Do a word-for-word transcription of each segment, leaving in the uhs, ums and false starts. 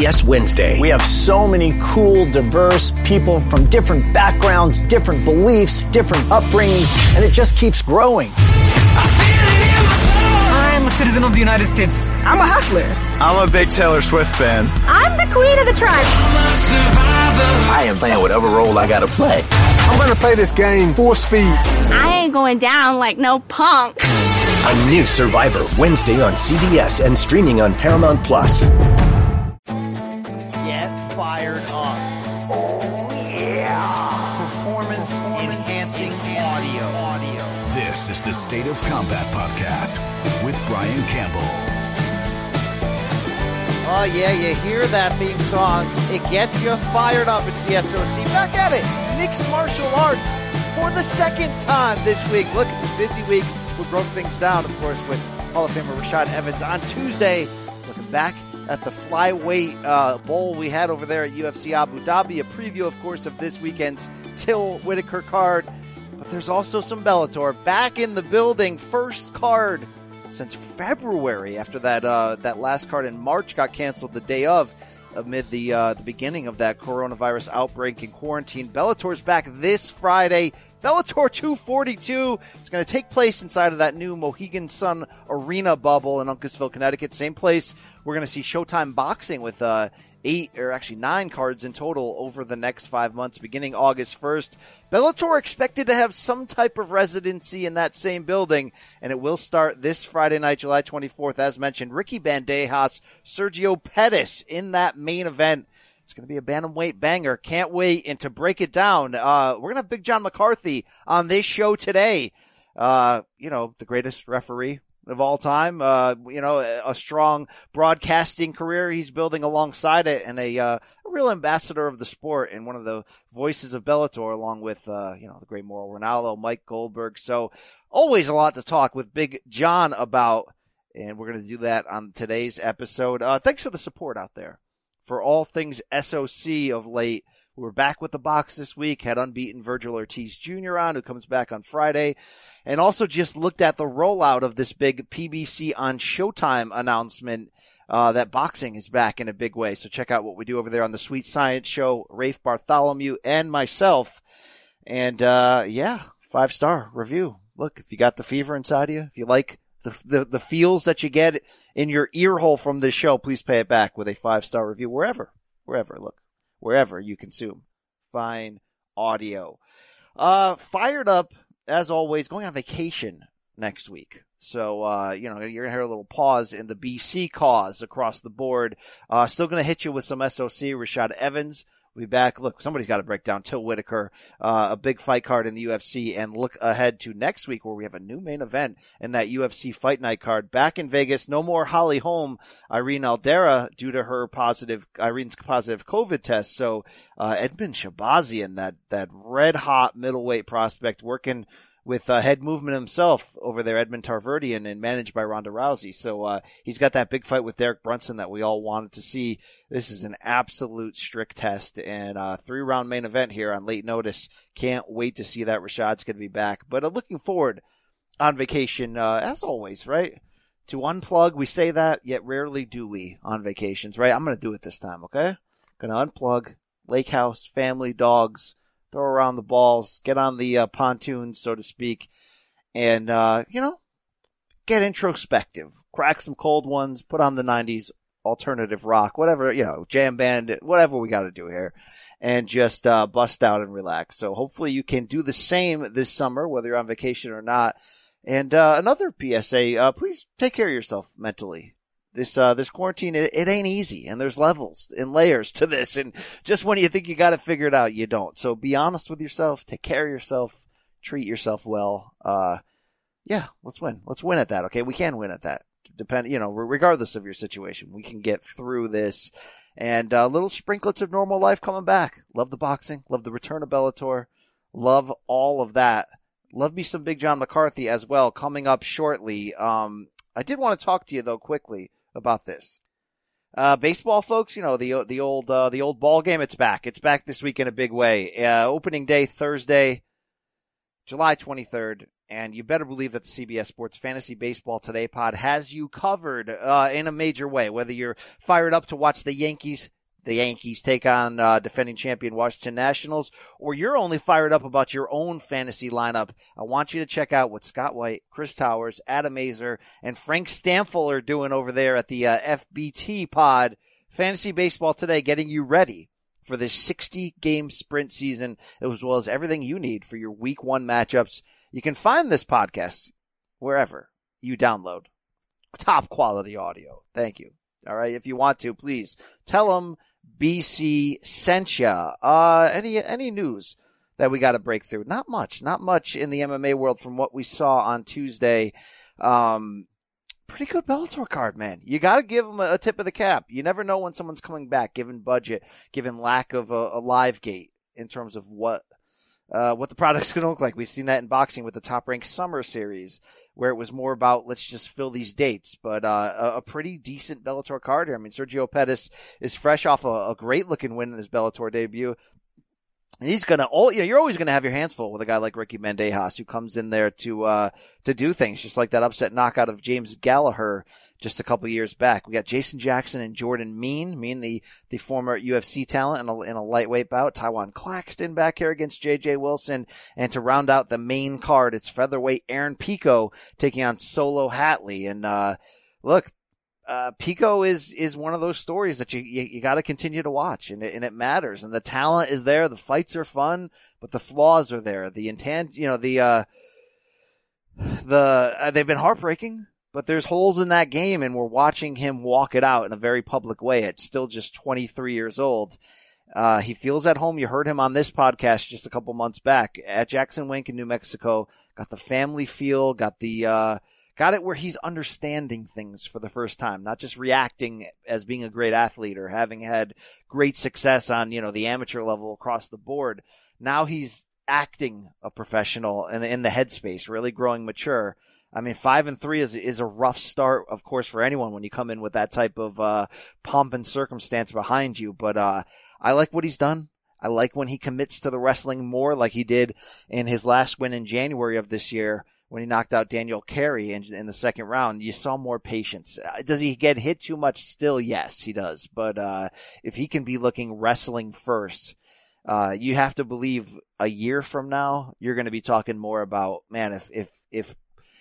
B S Wednesday. We have so many cool, diverse people from different backgrounds, different beliefs, different upbringings, and it just keeps growing. I'm a citizen of the United States. I'm a hustler. I'm a big Taylor Swift fan. I'm the queen of the tribe. I am playing whatever role I gotta play. I'm gonna play this game full speed. I ain't going down like no punk. A new Survivor, Wednesday on C B S and streaming on Paramount Plus. Get fired up. Oh, yeah. Performance enhancing audio. audio. This is the State of Combat Podcast with Brian Campbell. Oh, yeah, you hear that theme song. It gets you fired up. It's the S O C. Back at it. Mixed martial arts for the second time this week. Look, it's a busy week. We broke things down, of course, with Hall of Famer Rashad Evans on Tuesday. Looking back at the flyweight uh, bowl we had over there at U F C Abu Dhabi. A preview, of course, of this weekend's Till Whitaker card. But there's also some Bellator back in the building. First card since February, after that uh, that last card in March got canceled the day of, amid the uh, the beginning of that coronavirus outbreak and quarantine. Bellator's back this Friday. Bellator two forty-two. It's going to take place inside of that new Mohegan Sun Arena bubble in Uncasville, Connecticut. Same place we're going to see Showtime Boxing with uh, eight, or actually nine cards in total over the next five months, beginning August first. Bellator expected to have some type of residency in that same building, and it will start this Friday night, July twenty-fourth. As mentioned, Ricky Bandejas, Sergio Pettis in that main event. It's going to be a bantamweight banger. Can't wait. And to break it down, uh, we're going to have Big John McCarthy on this show today. Uh, you know, the greatest referee of all time. Uh, you know, a strong broadcasting career he's building alongside it, and a, uh, a real ambassador of the sport and one of the voices of Bellator, along with, uh, you know, the great Mauro Ranallo, Mike Goldberg. So always a lot to talk with Big John about, and we're going to do that on today's episode. Uh, thanks for the support out there for all things S O C of late. We're back with the box this week. Had unbeaten Virgil Ortiz Junior on, who comes back on Friday. And also just looked at the rollout of this big P B C on Showtime announcement uh, that boxing is back in a big way. So check out what we do over there on the Sweet Science Show, Rafe Bartholomew and myself. And, uh, yeah, five-star review. Look, if you got the fever inside you, if you like The, the the feels that you get in your ear hole from this show, please pay it back with a five-star review wherever, wherever, look, wherever you consume fine audio. Uh, fired up, as always, going on vacation next week. So, uh, you know, you're going to hear a little pause in the B C cause across the board. Uh, still going to hit you with some S O C. Rashad Evans will be back. Look, somebody's got to break down Till Whitaker, uh, a big fight card in the U F C, and look ahead to next week where we have a new main event in that U F C Fight Night card. Back in Vegas, no more Holly Holm, Irene Aldera, due to her positive, Irene's positive COVID test. So, uh, Edmund Shabazian, that, that red hot middleweight prospect working with uh, head movement himself over there, Edmund Tarverdian, and managed by Ronda Rousey. So uh, he's got that big fight with Derek Brunson that we all wanted to see. This is an absolute strict test, and a uh, three-round main event here on late notice. Can't wait to see that. Rashad's going to be back. But uh, looking forward on vacation, uh, as always, right? To unplug, we say that, yet rarely do we on vacations, right? I'm going to do it this time, okay? Going to unplug, lake house, family, dogs, throw around the balls, get on the uh, pontoons, so to speak, and, uh, you know, get introspective, crack some cold ones, put on the nineties alternative rock, whatever, you know, jam band, whatever we got to do here, and just uh, bust out and relax. So hopefully you can do the same this summer, whether you're on vacation or not. And uh, another P S A, uh, please take care of yourself mentally. This, uh, this quarantine, it, it ain't easy, and there's levels and layers to this, and just when you think you got it figured out, you don't. So be honest with yourself, take care of yourself, treat yourself well. Uh, yeah, let's win. Let's win at that, okay? We can win at that. Depend, you know, regardless of your situation, we can get through this. And, uh, little sprinklets of normal life coming back. Love the boxing, love the return of Bellator, love all of that. Love me some Big John McCarthy as well, coming up shortly. Um, I did want to talk to you, though, quickly about this. Uh, baseball, folks, you know, the, the old, uh, the old ball game, it's back. It's back this week in a big way. Uh, opening day, Thursday, July twenty-third. And you better believe that the C B S Sports Fantasy Baseball Today pod has you covered uh, in a major way, whether you're fired up to watch the Yankees the Yankees take on uh, defending champion Washington Nationals, or you're only fired up about your own fantasy lineup. I want you to check out what Scott White, Chris Towers, Adam Azer, and Frank Stamfel are doing over there at the uh, F B T pod. Fantasy Baseball Today, getting you ready for this sixty-game sprint season, as well as everything you need for your week one matchups. You can find this podcast wherever you download top quality audio. Thank you. All right. If you want to, please tell them B C sent ya. Uh, any, any news that we got to break through? Not much, not much in the M M A world from what we saw on Tuesday. Um, pretty good Bellator card, man. You got to give them a, a tip of the cap. You never know when someone's coming back, given budget, given lack of a, a live gate in terms of what, Uh, what the product's going to look like. We've seen that in boxing with the Top Rank Summer Series, where it was more about let's just fill these dates. But uh, a, a pretty decent Bellator card here. I mean, Sergio Pettis is fresh off a, a great-looking win in his Bellator debut. And he's going to, you know, you're always going to have your hands full with a guy like Ricky Mendejas, who comes in there to, uh, to do things, just like that upset knockout of James Gallagher just a couple years back. We got Jason Jackson and Jordan Mean, Mean, the, the former U F C talent in a, in a lightweight bout. Tywan Claxton back here against J J Wilson. And to round out the main card, it's featherweight Aaron Pico taking on Solo Hatley. And, uh, look, Uh, Pico is, is one of those stories that you, you, you got to continue to watch, and it, and it matters. And the talent is there. The fights are fun, but the flaws are there. The intent, you know, the, uh, the, uh, they've been heartbreaking, but there's holes in that game, and we're watching him walk it out in a very public way at still just twenty-three years old. Uh, he feels at home. You heard him on this podcast just a couple months back at Jackson Wink in New Mexico. Got the family feel, got the, uh, Got it where he's understanding things for the first time, not just reacting as being a great athlete or having had great success on, you know, the amateur level across the board. Now he's acting a professional and in the headspace, really growing mature. I mean, five and three is, is a rough start, of course, for anyone when you come in with that type of, uh, pomp and circumstance behind you. But, uh, I like what he's done. I like when he commits to the wrestling more, like he did in his last win in January of this year, when he knocked out Daniel Carey in, in the second round. You saw more patience. Does he get hit too much still? Yes, he does. But uh if he can be looking wrestling first, uh you have to believe a year from now, you're going to be talking more about, man, if if if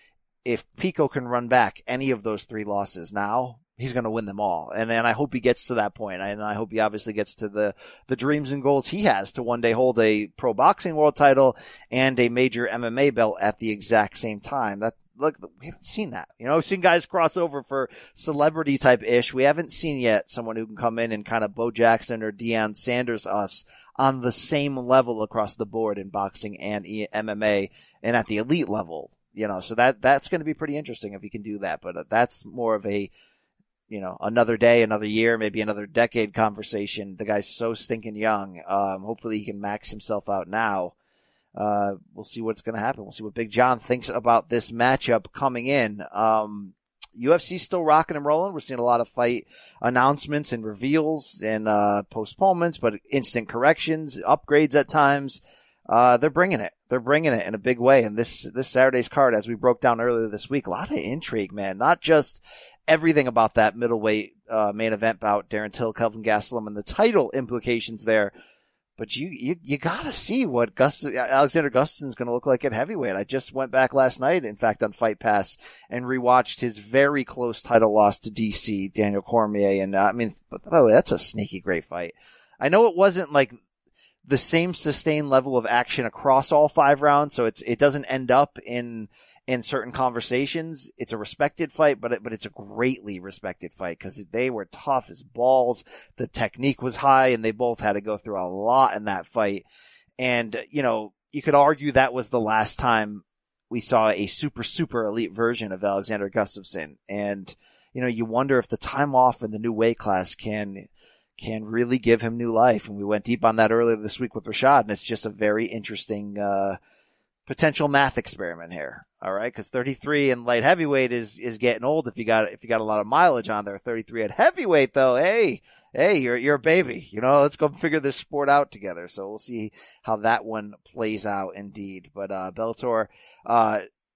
if Pico can run back any of those three losses now, he's going to win them all. And then I hope he gets to that point. And I hope he obviously gets to the, the dreams and goals he has to one day hold a pro boxing world title and a major M M A belt at the exact same time. That, look, we haven't seen that. You know, we've seen guys cross over for celebrity type ish. We haven't seen yet someone who can come in and kind of Bo Jackson or Deion Sanders us on the same level across the board in boxing and M M A and at the elite level, you know, so that, that's going to be pretty interesting if he can do that. But that's more of a, you know, another day, another year, maybe another decade conversation. The guy's so stinking young. Um, hopefully he can max himself out now. Uh, we'll see what's going to happen. We'll see what Big John thinks about this matchup coming in. Um, U F C's still rocking and rolling. We're seeing a lot of fight announcements and reveals and, uh, postponements, but instant corrections, upgrades at times. Uh, they're bringing it. They're bringing it in a big way. And this, this Saturday's card, as we broke down earlier this week, a lot of intrigue, man. Not just everything about that middleweight, uh, main event bout, Darren Till, Kelvin Gastelum, and the title implications there. But you, you, you gotta see what Gus, Alexander Gustafsson's gonna look like at heavyweight. I just went back last night, in fact, on Fight Pass and rewatched his very close title loss to D C, Daniel Cormier. And, uh, I mean, by the way, that's a sneaky great fight. I know it wasn't like the same sustained level of action across all five rounds, so it's it doesn't end up in in certain conversations. It's a respected fight, but it, but it's a greatly respected fight because they were tough as balls. The technique was high, and they both had to go through a lot in that fight. And you know, you could argue that was the last time we saw a super super elite version of Alexander Gustafsson. And you know, you wonder if the time off in the new weight class can. can really give him new life. And we went deep on that earlier this week with Rashad, and it's just a very interesting, uh, potential math experiment here. All right. Cause thirty-three in light heavyweight is, is getting old if you got, if you got a lot of mileage on there. thirty-three at heavyweight though. Hey, hey, you're, you're a baby, you know, let's go figure this sport out together. So we'll see how that one plays out indeed. But, uh, Bellator, uh,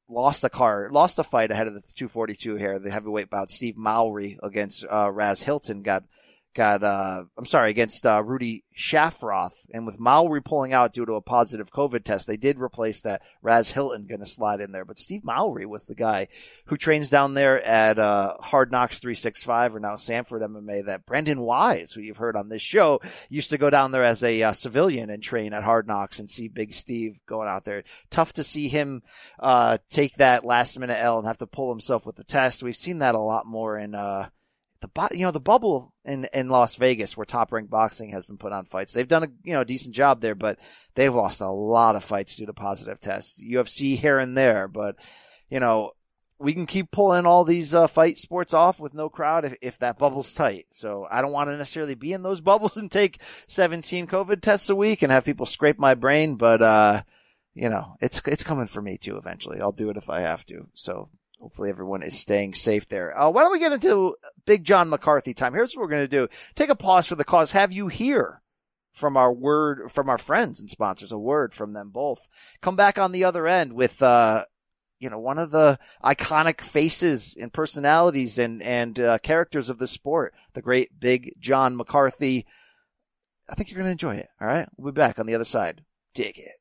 lost a car, lost a fight ahead of the two forty-two here, the heavyweight bout. Steve Mowry against uh, Raz Hilton got got uh I'm sorry against uh, Rudy Shafroth, and with Mowry pulling out due to a positive COVID test, they did replace that. Raz Hilton going to slide in there, but Steve Mowry was the guy who trains down there at uh Hard Knocks three sixty-five, or now Sanford M M A. That Brendan Wise, who you've heard on this show, used to go down there as a uh, civilian and train at Hard Knocks, and see Big Steve going out there. Tough to see him uh take that last minute L and have to pull himself with the test. We've seen that a lot more in uh The, you know, the bubble in, in Las Vegas, where Top Rank Boxing has been put on fights. They've done a, you know, a decent job there, but they've lost a lot of fights due to positive tests. U F C here and there, but, you know, we can keep pulling all these uh, fight sports off with no crowd if, if that bubble's tight. So I don't want to necessarily be in those bubbles and take seventeen COVID tests a week and have people scrape my brain, but, uh, you know, it's, it's coming for me too eventually. I'll do it if I have to. So hopefully everyone is staying safe there. Uh, why don't we get into Big John McCarthy time? Here's what we're going to do. Take a pause for the cause. Have you hear from our word, from our friends and sponsors, a word from them both. Come back on the other end with, uh, you know, one of the iconic faces and personalities and, and, uh, characters of the sport, the great Big John McCarthy. I think you're going to enjoy it. All right. We'll be back on the other side. Dig it.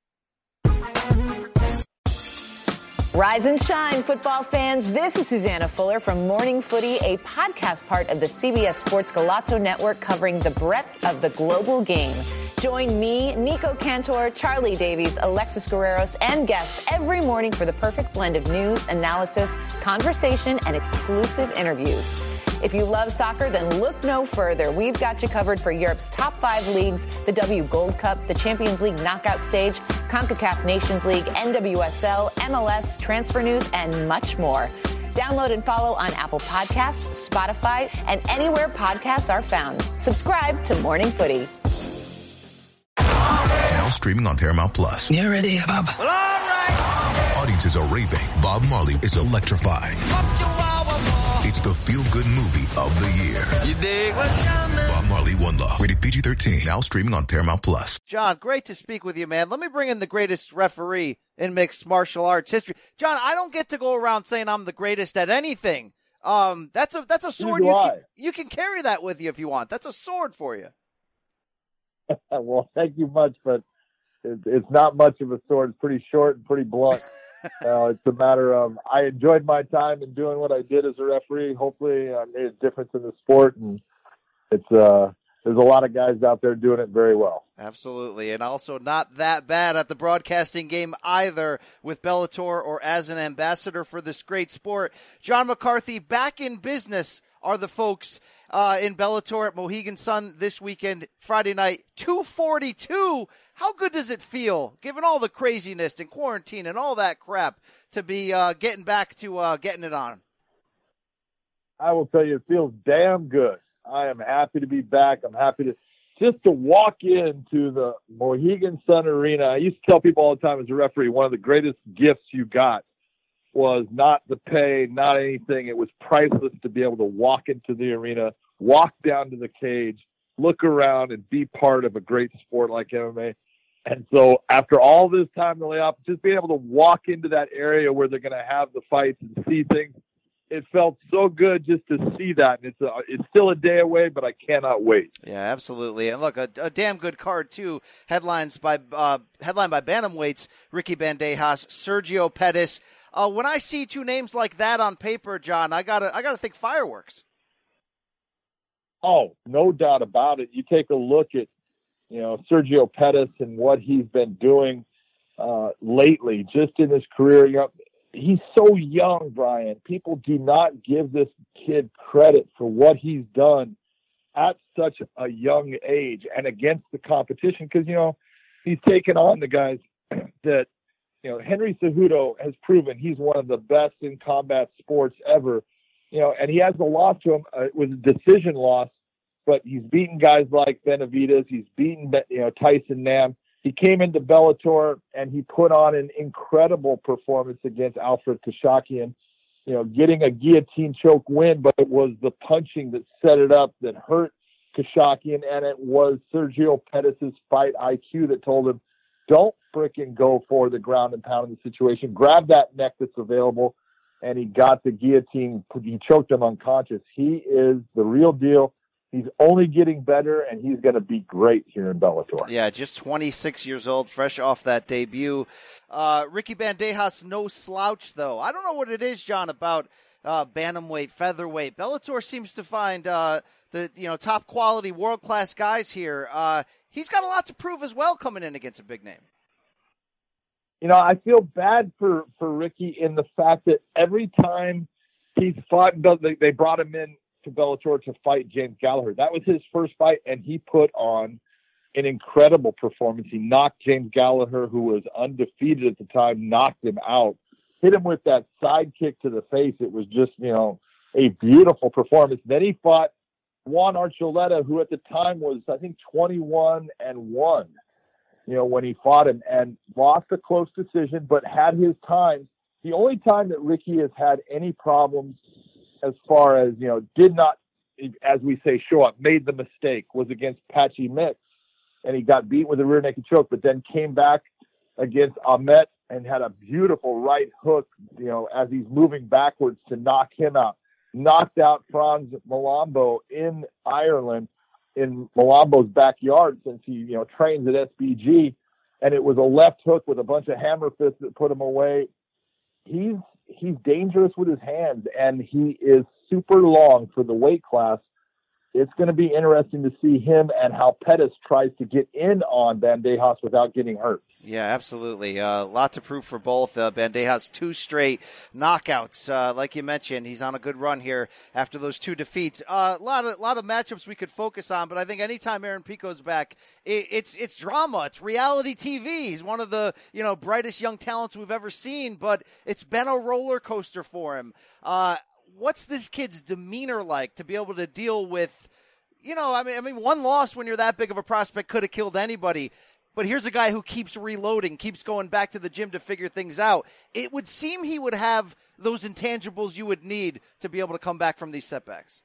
Rise and shine, football fans. This is Susanna Fuller from Morning Footy, a podcast part of the C B S Sports Golazo Network covering the breadth of the global game. Join me, Nico Cantor, Charlie Davies, Alexis Guerreros, and guests every morning for the perfect blend of news, analysis, conversation, and exclusive interviews. If you love soccer, then look no further. We've got you covered for Europe's top five leagues, the W Gold Cup, the Champions League knockout stage, CONCACAF Nations League, N W S L, M L S, transfer news, and much more. Download and follow on Apple Podcasts, Spotify, and anywhere podcasts are found. Subscribe to Morning Footy. Now streaming on Paramount Plus. You ready, Bob? Well, all right. Audiences are raving. Bob Marley is electrifying. It's the feel-good movie of the year. You dig? Bob Marley, One Love. Rated P G thirteen. Now streaming on Paramount Plus. John, great to speak with you, man. Let me bring in the greatest referee in mixed martial arts history. John, I don't get to go around saying I'm the greatest at anything. Um, that's a that's a sword you can, you can carry that with you if you want. That's a sword for you. Well, thank you much, but it, it's not much of a sword. It's pretty short and pretty blunt. Uh, it's a matter of I enjoyed my time in doing what I did as a referee. Hopefully, I made a difference in the sport, and it's uh, there's a lot of guys out there doing it very well. Absolutely, and also not that bad at the broadcasting game either, with Bellator or as an ambassador for this great sport. John McCarthy, back in business are the folks uh, in Bellator at Mohegan Sun this weekend, Friday night, two forty-two. How good does it feel, given all the craziness and quarantine and all that crap, to be uh, getting back to uh, getting it on? I will tell you, it feels damn good. I am happy to be back. I'm happy to just to walk into the Mohegan Sun Arena. I used to tell people all the time as a referee, one of the greatest gifts you got was not the pay, not anything. It was priceless to be able to walk into the arena, walk down to the cage, look around, and be part of a great sport like M M A. And so after all this time to lay off, just being able to walk into that area where they're going to have the fights and see things, it felt so good just to see that. And it's a, it's still a day away, but I cannot wait. Yeah, absolutely. And look, a, a damn good card too. Headlines by uh, headline by bantamweights Ricky Bandejas, Sergio Pettis. Uh, when I see two names like that on paper, John, I gotta I gotta think fireworks. Oh, no doubt about it. You take a look at, you know, Sergio Pettis and what he's been doing uh, lately, just in his career. You know, he's so young, Brian. People do not give this kid credit for what he's done at such a young age and against the competition. Because, you know, he's taken on the guys that, you know, Henry Cejudo has proven he's one of the best in combat sports ever. You know, and he has a loss to him. Uh, it was a decision loss, but he's beaten guys like Benavidez. He's beaten, you know, Tyson Nam. He came into Bellator and he put on an incredible performance against Alfred Kashakian, you know, getting a guillotine choke win, but it was the punching that set it up that hurt Kashakian, and it was Sergio Pettis' fight I Q that told him, don't frickin' go for the ground and pound in the situation. Grab that neck that's available, and he got the guillotine. He choked him unconscious. He is the real deal. He's only getting better, and he's going to be great here in Bellator. Yeah, just twenty-six years old, fresh off that debut. Uh, Ricky Bandejas, no slouch, though. I don't know what it is, John, about uh, bantamweight, featherweight. Bellator seems to find uh, the you know top quality, world class guys here. Uh, he's got a lot to prove as well, coming in against a big name. You know, I feel bad for for Ricky in the fact that every time he's fought, they brought him in to Bellator to fight James Gallagher. That was his first fight, and he put on an incredible performance. He knocked James Gallagher, who was undefeated at the time, knocked him out, hit him with that side kick to the face. It was just, you know, a beautiful performance. Then he fought Juan Archuleta, who at the time was, I think, twenty-one and one, you know, when he fought him, and lost a close decision, but had his time. The only time that Ricky has had any problems as far as, you know, did not, as we say, show up, made the mistake, was against Patchy Mix, and he got beat with a rear naked choke, but then came back against Ahmet and had a beautiful right hook, you know, as he's moving backwards to knock him out. Knocked out Franz Malambo in Ireland, in Malambo's backyard, since he, you know, trains at S B G, and it was a left hook with a bunch of hammer fists that put him away. He's he's dangerous with his hands, and he is super long for the weight class. It's going to be interesting to see him and how Pettis tries to get in on Bandejas without getting hurt. Yeah, absolutely. A uh, lot to prove for both. Uh, Bandejas, two straight knockouts. Uh, like you mentioned, he's on a good run here after those two defeats. A uh, lot of lot of matchups we could focus on, but I think anytime Aaron Pico's back, it, it's it's drama. It's reality T V. He's one of the you know brightest young talents we've ever seen, but it's been a roller coaster for him. Uh, what's this kid's demeanor like to be able to deal with? You know, I mean, I mean, one loss when you're that big of a prospect could have killed anybody. But here's a guy who keeps reloading, keeps going back to the gym to figure things out. It would seem he would have those intangibles you would need to be able to come back from these setbacks.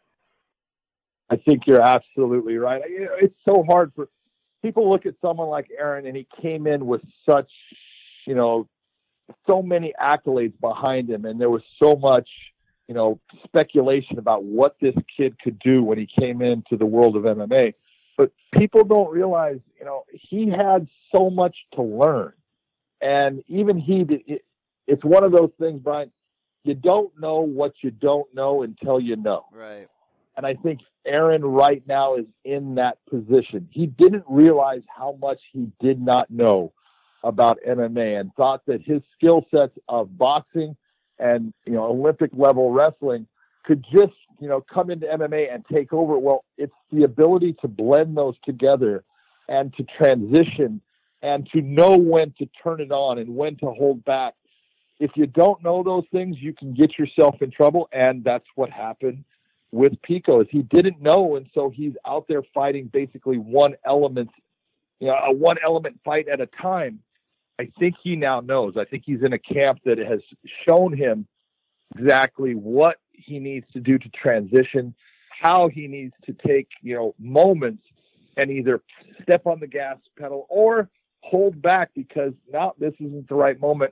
I think you're absolutely right. It's so hard for people look at someone like Aaron, and he came in with such, you know, so many accolades behind him, and there was so much, you know, speculation about what this kid could do when he came into the world of M M A. But people don't realize, you know, he had so much to learn. And even he, it, it's one of those things, Brian, you don't know what you don't know until you know. Right. And I think Aaron right now is in that position. He didn't realize how much he did not know about M M A and thought that his skill sets of boxing and, you know, Olympic level wrestling could just, you know, come into M M A and take over. Well, it's the ability to blend those together and to transition and to know when to turn it on and when to hold back. If you don't know those things, you can get yourself in trouble. And that's what happened with Pico, is he didn't know. And so he's out there fighting basically one element, you know, a one element fight at a time. I think he now knows. I think he's in a camp that has shown him exactly what he needs to do to transition, how he needs to take, you know, moments and either step on the gas pedal or hold back because now this isn't the right moment.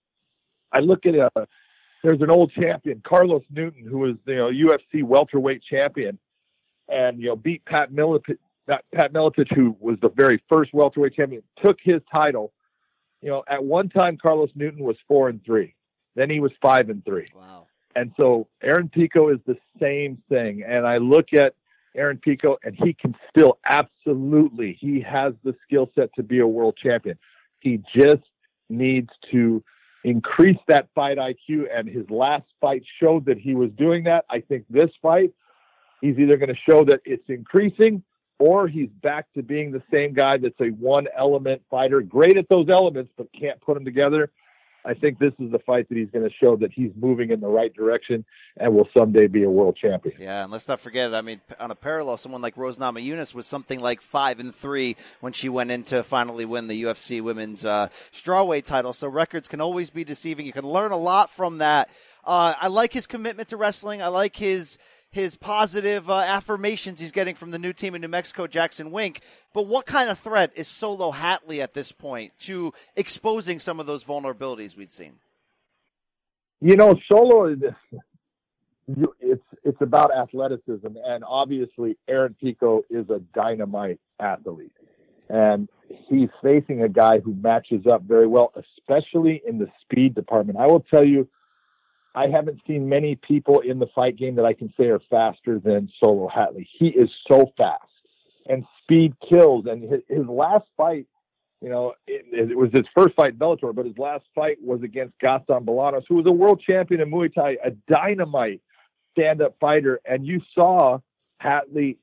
I look at a, there's an old champion, Carlos Newton, who was, you know, U F C welterweight champion and, you know, beat Pat Miletich, Pat Miletich, who was the very first welterweight champion, took his title. You know, at one time, Carlos Newton was four and three. Then he was five and three. Wow. And so Aaron Pico is the same thing. And I look at Aaron Pico and he can still absolutely, he has the skill set to be a world champion. He just needs to increase that fight I Q. And his last fight showed that he was doing that. I think this fight, he's either going to show that it's increasing or he's back to being the same guy that's a one element fighter, great at those elements, but can't put them together. I think this is the fight that he's going to show that he's moving in the right direction and will someday be a world champion. Yeah, and let's not forget, I mean, on a parallel, someone like Rose Namajunas was something like five and three when she went in to finally win the U F C women's uh, strawweight title. So records can always be deceiving. You can learn a lot from that. Uh, I like his commitment to wrestling. I like his his positive uh, affirmations he's getting from the new team in New Mexico, Jackson Wink. But what kind of threat is Solo Hatley at this point to exposing some of those vulnerabilities we'd seen? You know, Solo is it's it's about athleticism, and obviously Aaron Pico is a dynamite athlete, and he's facing a guy who matches up very well, especially in the speed department. I will tell you, I haven't seen many people in the fight game that I can say are faster than Solo Hatley. He is so fast, and speed kills. And his, his last fight, you know, it, it was his first fight in Bellator, but his last fight was against Gaston Bolanos, who was a world champion in Muay Thai, a dynamite stand-up fighter. And you saw Hatley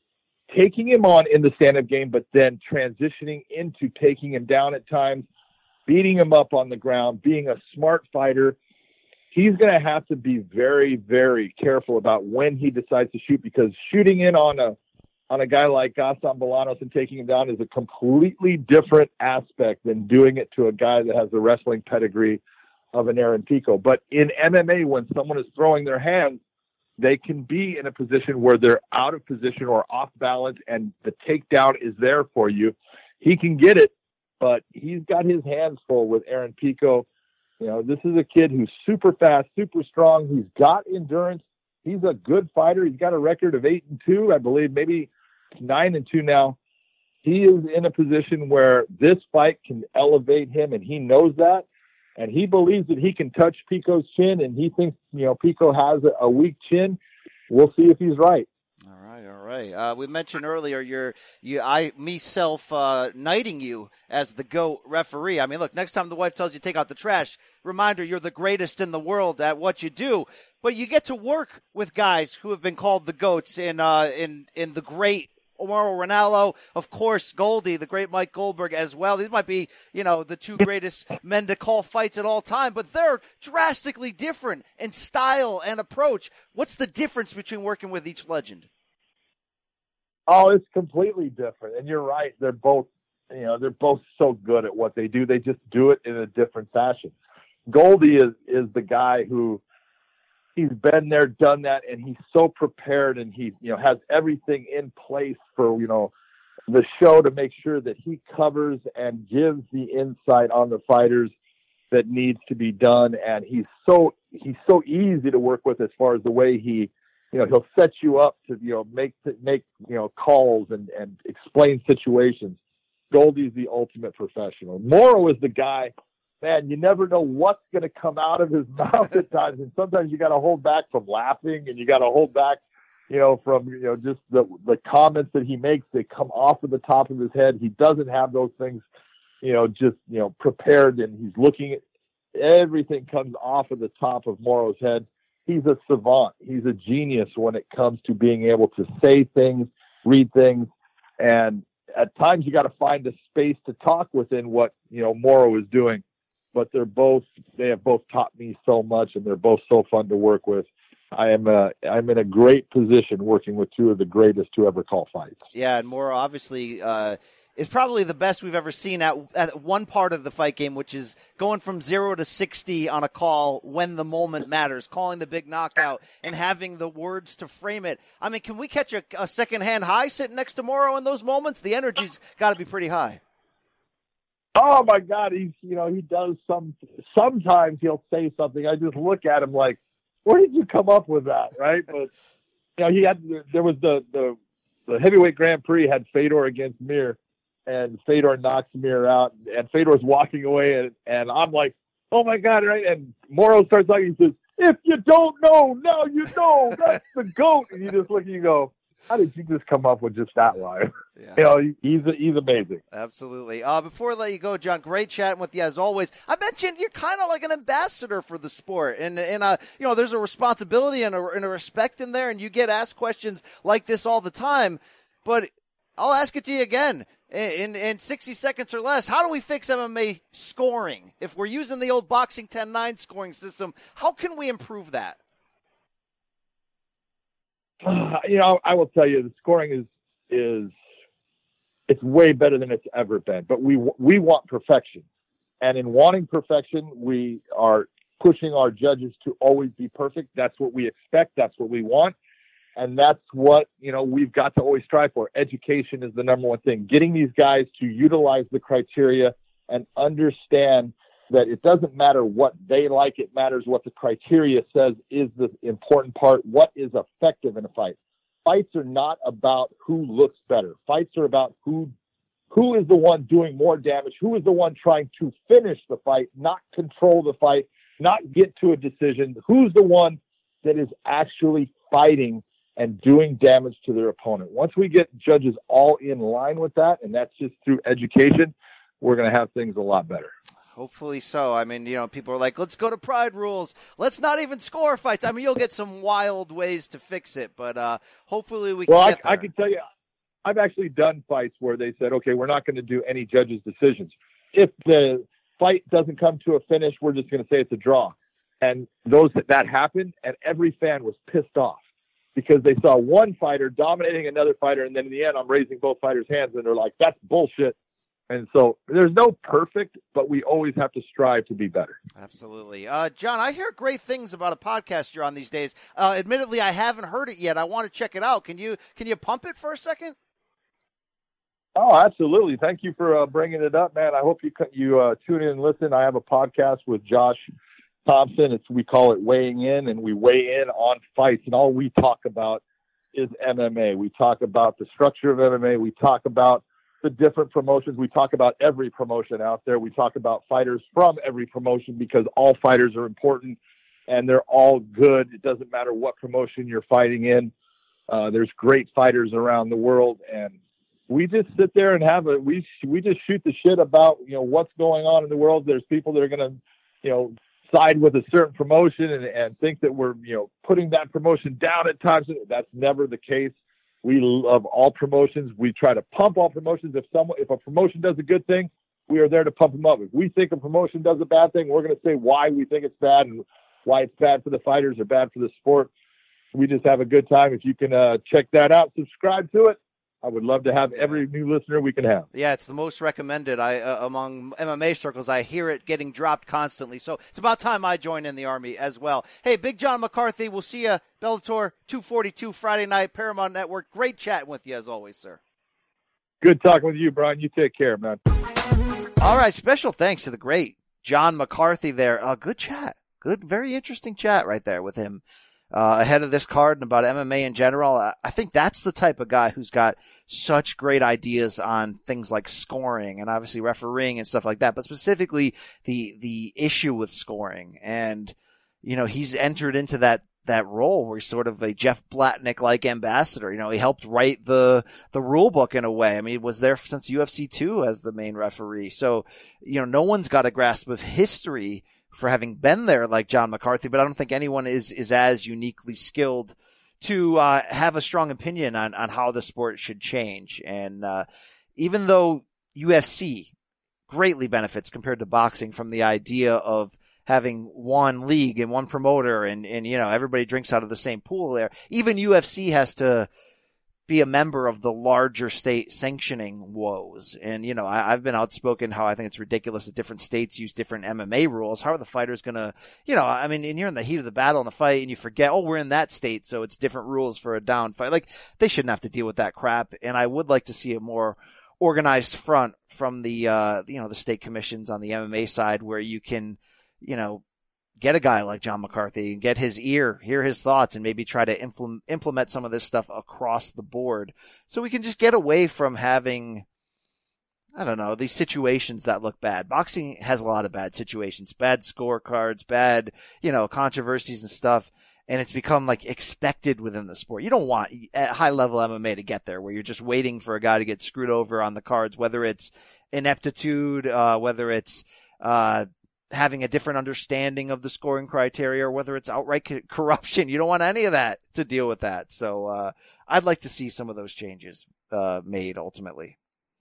taking him on in the stand-up game, but then transitioning into taking him down at times, beating him up on the ground, being a smart fighter. He's going to have to be very, very careful about when he decides to shoot, because shooting in on a on a guy like Gaston Bolanos and taking him down is a completely different aspect than doing it to a guy that has the wrestling pedigree of an Aaron Pico. But in M M A, when someone is throwing their hands, they can be in a position where they're out of position or off balance, and the takedown is there for you. He can get it, but he's got his hands full with Aaron Pico. You know, this is a kid who's super fast, super strong. He's got endurance. He's a good fighter. He's got a record of eight and two, I believe, maybe nine and two now. He is in a position where this fight can elevate him, and he knows that. And he believes that he can touch Pico's chin, and he thinks, you know, Pico has a, a weak chin. We'll see if he's right. All right, all right. Uh, we mentioned earlier you're, you, I, myself, uh, knighting you as the GOAT referee. I mean, look, next time the wife tells you to take out the trash, reminder, you're the greatest in the world at what you do. But you get to work with guys who have been called the GOATs in, uh, in, in the great Mauro Ranallo, of course, Goldie, the great Mike Goldberg as well. These might be, you know, the two greatest men to call fights at all time, but they're drastically different in style and approach. What's the difference between working with each legend? Oh, it's completely different. And you're right. They're both, you know, they're both so good at what they do. They just do it in a different fashion. Goldie is, is the guy who, he's been there, done that, and he's so prepared, and he, you know, has everything in place for, you know, the show to make sure that he covers and gives the insight on the fighters that needs to be done. And he's so, he's so easy to work with as far as the way he, you know, he'll set you up to, you know, make, make, you know, calls and, and explain situations. Goldie's the ultimate professional. Mauro is the guy, man, you never know what's going to come out of his mouth at times. And sometimes you got to hold back from laughing, and you got to hold back, you know, from, you know, just the, the comments that he makes. They come off of the top of his head. He doesn't have those things, you know, just, you know, prepared, and he's looking at everything comes off of the top of Mauro's head. He's a savant. He's a genius when it comes to being able to say things, read things. And at times you got to find a space to talk within what, you know, Mauro is doing. But they're both, they have both taught me so much, and they're both so fun to work with. I am uh, I'm in a great position working with two of the greatest to ever call fights. Yeah, and Mauro obviously uh, is probably the best we've ever seen at, at one part of the fight game, which is going from zero to sixty on a call when the moment matters, calling the big knockout and having the words to frame it. I mean, can we catch a, a second-hand high sitting next to Mauro in those moments? The energy's got to be pretty high. Oh my God, he's, you know, he does some, sometimes he'll say something. I just look at him like, where did you come up with that? Right. But, you know, he had, there was the, the, the heavyweight Grand Prix had Fedor against Mir, and Fedor knocks Mir out, and Fedor's walking away, and, and I'm like, oh my God. Right. And Mauro starts talking, he says, if you don't know, now you know, that's the GOAT. And you just look and you go, how did you just come up with just that line? Yeah. You know, he's he's amazing. Absolutely. Uh, before I let you go, John, great chatting with you as always. I mentioned you're kind of like an ambassador for the sport, and and uh, you know, there's a responsibility and a, and a respect in there, and you get asked questions like this all the time. But I'll ask it to you again in in sixty seconds or less. How do we fix M M A scoring if we're using the old boxing ten nine scoring system? How can we improve that? Uh, you know, I will tell you, the scoring is is it's way better than it's ever been. But we we want perfection, and in wanting perfection, we are pushing our judges to always be perfect. That's what we expect. That's what we want. And that's what, you know, we've got to always strive for. Education is the number one thing. Getting these guys to utilize the criteria and understand that it doesn't matter what they like. It matters what the criteria says is the important part. What is effective in a fight? Fights are not about who looks better. Fights are about who who is the one doing more damage, who is the one trying to finish the fight, not control the fight, not get to a decision, who's the one that is actually fighting and doing damage to their opponent. Once we get judges all in line with that, and that's just through education, we're going to have things a lot better. Hopefully so. I mean, you know, people are like, let's go to pride rules. Let's not even score fights. I mean, you'll get some wild ways to fix it, but uh, hopefully we can well, get I, there. I can tell you, I've actually done fights where they said, okay, we're not going to do any judges' decisions. If the fight doesn't come to a finish, we're just going to say it's a draw. And those that happened, and every fan was pissed off because they saw one fighter dominating another fighter, and then in the end, I'm raising both fighters' hands, and they're like, that's bullshit. And so there's no perfect, but we always have to strive to be better. Absolutely. Uh, John, I hear great things about a podcast you're on these days. Uh, admittedly, I haven't heard it yet. I want to check it out. Can you can you pump it for a second? Oh, absolutely. Thank you for uh, bringing it up, man. I hope you you uh, tune in and listen. I have a podcast with Josh Thompson. It's we call it Weighing In, and we weigh in on fights, and all we talk about is M M A. We talk about the structure of M M A. We talk about the different promotions. We talk about every promotion out there. We talk about fighters from every promotion because all fighters are important and they're all good. It doesn't matter what promotion you're fighting in. Uh, there's great fighters around the world, and we just sit there and have a, we, we just shoot the shit about, you know, what's going on in the world. There's people that are going to, you know, side with a certain promotion and, and think that we're, you know, putting that promotion down at times. That's never the case. We love all promotions. We try to pump all promotions. If someone, if a promotion does a good thing, we are there to pump them up. If we think a promotion does a bad thing, we're going to say why we think it's bad and why it's bad for the fighters or bad for the sport. We just have a good time. If you can uh, check that out, subscribe to it. I would love to have every new listener we can have. Yeah, it's the most recommended I uh, among M M A circles. I hear it getting dropped constantly. So it's about time I join in the Army as well. Hey, Big John McCarthy, we'll see you Bellator two forty-two Friday night, Paramount Network. Great chatting with you as always, sir. Good talking with you, Brian. You take care, man. All right, special thanks to the great John McCarthy there. Uh, good chat. Good, very interesting chat right there with him. Uh, ahead of this card and about M M A in general. I think that's the type of guy who's got such great ideas on things like scoring and obviously refereeing and stuff like that, but specifically the, the issue with scoring. And, you know, he's entered into that, that role where he's sort of a Jeff Blatnick-like ambassador. You know, he helped write the, the rule book in a way. I mean, he was there since U F C two as the main referee. So, you know, no one's got a grasp of history for having been there like John McCarthy, but I don't think anyone is, is as uniquely skilled to uh, have a strong opinion on, on how the sport should change. And uh, even though U F C greatly benefits compared to boxing from the idea of having one league and one promoter and, and, you know, everybody drinks out of the same pool there, even U F C has to be a member of the larger state sanctioning woes. And, you know, I, I've been outspoken how I think it's ridiculous that different states use different M M A rules. How are the fighters going to, you know, I mean, and you're in the heat of the battle in the fight and you forget, oh, we're in that state, so it's different rules for a down fight. Like, they shouldn't have to deal with that crap. And I would like to see a more organized front from the, uh, you know, the state commissions on the M M A side where you can, you know, get a guy like John McCarthy and get his ear, hear his thoughts, and maybe try to impl- implement some of this stuff across the board so we can just get away from having, I don't know, these situations that look bad. Boxing has a lot of bad situations, bad scorecards, bad, you know, controversies and stuff. And it's become like expected within the sport. You don't want at high level M M A to get there where you're just waiting for a guy to get screwed over on the cards, whether it's ineptitude, uh, whether it's, uh, having a different understanding of the scoring criteria, or whether it's outright co- corruption. You don't want any of that to deal with that. So, uh, I'd like to see some of those changes, uh, made ultimately.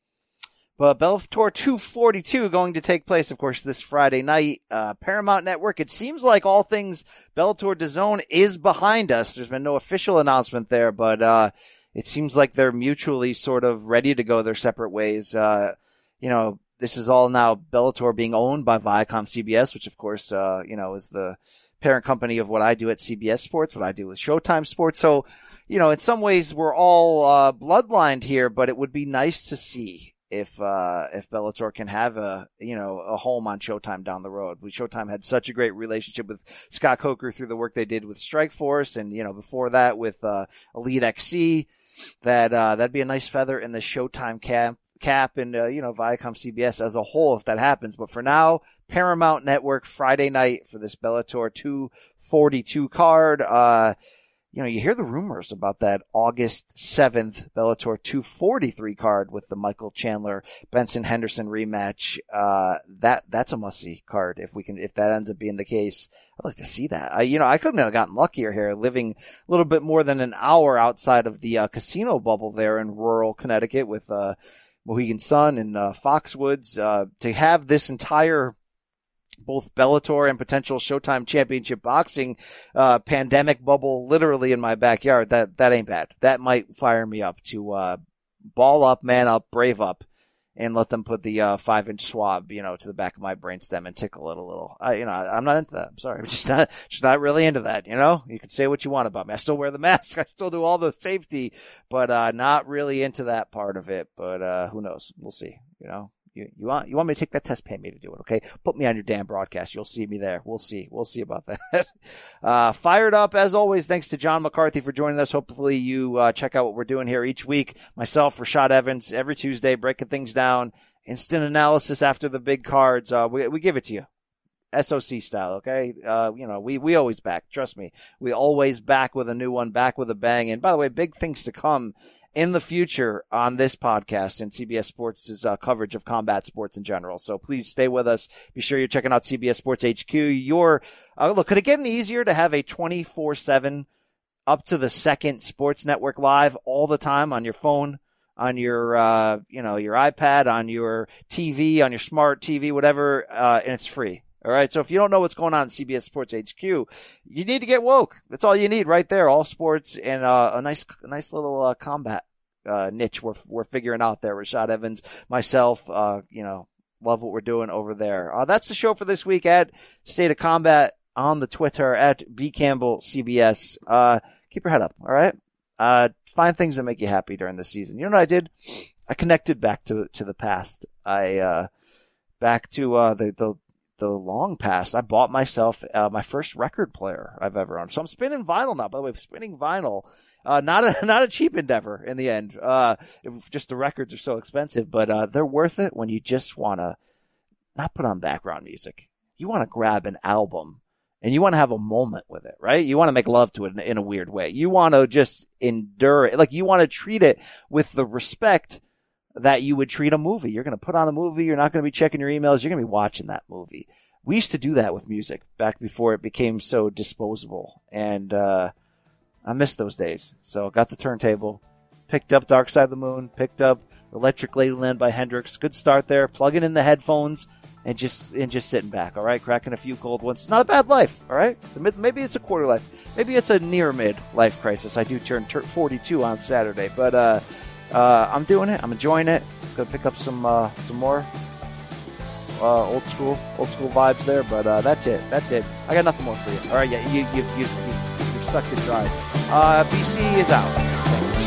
But Bellator two forty-two going to take place, of course, this Friday night, uh, Paramount Network. It seems like all things Bellator DAZN is behind us. There's been no official announcement there, but, uh, it seems like they're mutually sort of ready to go their separate ways. Uh, you know, this is all now Bellator being owned by Viacom C B S, which of course, uh, you know, is the parent company of what I do at C B S Sports, what I do with Showtime Sports. So, you know, in some ways we're all, uh, bloodlined here, but it would be nice to see if, uh, if Bellator can have a, you know, a home on Showtime down the road. We, Showtime had such a great relationship with Scott Coker through the work they did with Strikeforce. And, you know, before that with, uh, Elite X C, that, uh, that'd be a nice feather in the Showtime cap. cap and, uh, you know, Viacom C B S as a whole if that happens. But for now, Paramount Network Friday night for this Bellator two forty-two card. Uh, you know, you hear the rumors about that August seventh Bellator two forty-three card with the Michael Chandler Benson Henderson rematch. Uh, that, that's a must-see card if we can, if that ends up being the case. I'd like to see that. I, you know, I couldn't have gotten luckier here living a little bit more than an hour outside of the uh, casino bubble there in rural Connecticut with, uh, Mohegan Sun and uh, Foxwoods, uh, to have this entire both Bellator and potential Showtime Championship boxing uh, pandemic bubble literally in my backyard. That that ain't bad. That might fire me up to uh, ball up, man up, brave up, and let them put the uh, five inch swab, you know, to the back of my brainstem and tickle it a little. I, you know, I'm not into that. I'm sorry. I'm just not, just not really into that. You know, you can say what you want about me. I still wear the mask. I still do all the safety, but, uh, not really into that part of it. But, uh, who knows? We'll see. You know, you, you want, you want me to take that test? Pay me to do it. Okay. Put me on your damn broadcast. You'll see me there. We'll see. We'll see about that. uh, fired up as always. Thanks to John McCarthy for joining us. Hopefully you, uh, check out what we're doing here each week. Myself, Rashad Evans, every Tuesday, breaking things down. Instant analysis after the big cards. Uh, we, we give it to you. S O C style, okay? Uh, you know, we, we always back. Trust me. We always back with a new one, back with a bang. And by the way, big things to come in the future on this podcast and C B S Sports' uh, coverage of combat sports in general. So please stay with us. Be sure you're checking out C B S Sports H Q. Your, uh, look, could it get any easier to have a twenty-four seven up to the second sports network live all the time on your phone? On your, uh, you know, your iPad, on your T V, on your smart T V, whatever, uh, and it's free. All right. So if you don't know what's going on in C B S Sports H Q, you need to get woke. That's all you need right there. All sports and, uh, a nice, a nice little, uh, combat, uh, niche we're, we're figuring out there. Rashad Evans, myself, uh, you know, love what we're doing over there. Uh, that's the show for this week at State of Combat on the Twitter at B Campbell C B S. Uh, keep your head up. All right. Uh, find things that make you happy during the season. You know what I did? I connected back to, to the past. I, uh, back to, uh, the, the, the long past. I bought myself, uh, my first record player I've ever owned. So I'm spinning vinyl now. By the way, spinning vinyl, uh, not a, not a cheap endeavor in the end. Uh, it, just the records are so expensive, but, uh, they're worth it when you just want to not put on background music. You want to grab an album. And you want to have a moment with it, right? You want to make love to it in, in a weird way. You want to just endure it. Like you want to treat it with the respect that you would treat a movie. You're going to put on a movie. You're not going to be checking your emails. You're going to be watching that movie. We used to do that with music back before it became so disposable. And, uh, I miss those days. So got the turntable, picked up Dark Side of the Moon, picked up Electric Ladyland by Hendrix. Good start there. Plugging in the headphones. And just and just sitting back, all right, cracking a few cold ones. It's not a bad life, all right. So mid, maybe it's a quarter life, maybe it's a near mid life crisis. I do turn forty-two on Saturday, but uh, uh, I'm doing it. I'm enjoying it. Gonna pick up some uh, some more uh, old school old school vibes there, but uh, that's it. That's it. I got nothing more for you. All right, yeah, you you you you you've sucked it dry. Uh, B C is out. Thank you.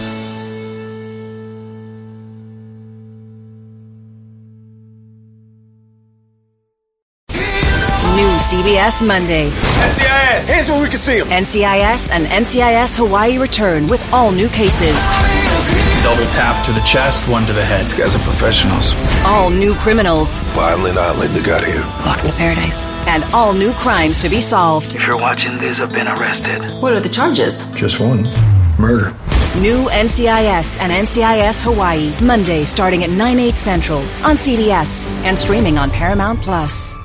New C B S Monday. N C I S! Hands where we can see them! N C I S and N C I S Hawaii return with all new cases. Double tap to the chest, one to the head. These guys are professionals. All new criminals. Violent island, they got here. Welcome to paradise. And all new crimes to be solved. If you're watching this, I've been arrested. What are the charges? Just one. Murder. New N C I S and N C I S Hawaii. Monday starting at nine, eight Central on C B S and streaming on Paramount Plus.